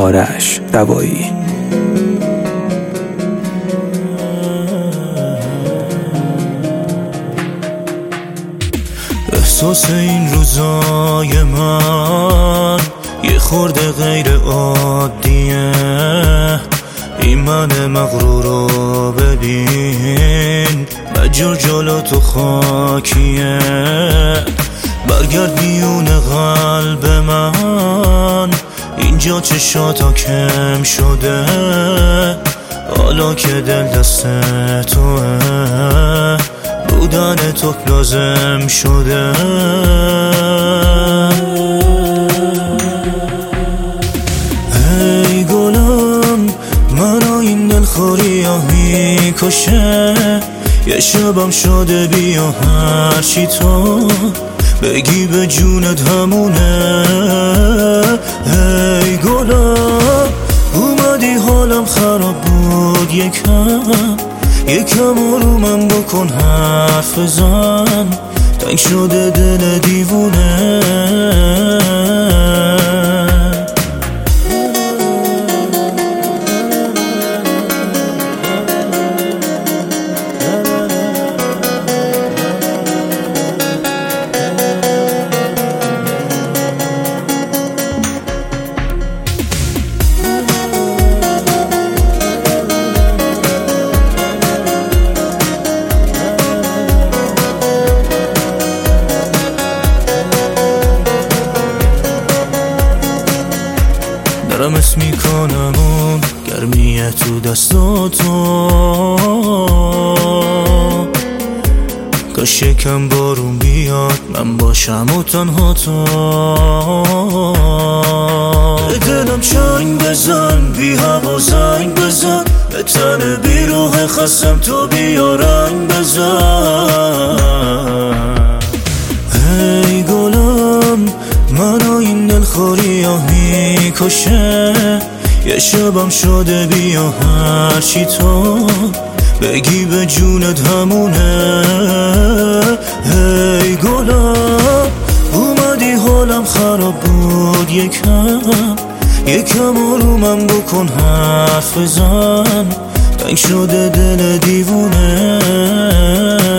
آرش دوایی. احساس این روزای من یه خورده غیر عادیه، این من مغرور رو ببین مجور جلو تو خاکیه. برگرد میون قلب من، اینجا چشاتا کم شده، حالا که دل دست توه بودن تو لازم شده. ای گلم منو این دلخوری ها میکشه، یه شبم شده بیا هرچی تو بگی به جونت همونه. ای گلم اومدی حالم خراب بود یکم رو من بکن حرف بزن، تنگ شده دل دیوونه. دارم اسم میکنم اون گرمیه تو دستاتو، کاش یکم بارون بیاد من باشم و تنها تو. به دلم چنگ بزن بی هوا زنگ بزن، به تن بی روح خستم تو بیا رنگ بزن. ای گلم منو این دلخوری ها میکشه، یه شبم شده بیا هرچی تو بگی به جونت همونه. ای گلم اومدی حالم خراب بود یکم رو من بکن حرف بزن، تنگ شده دل دیوونه.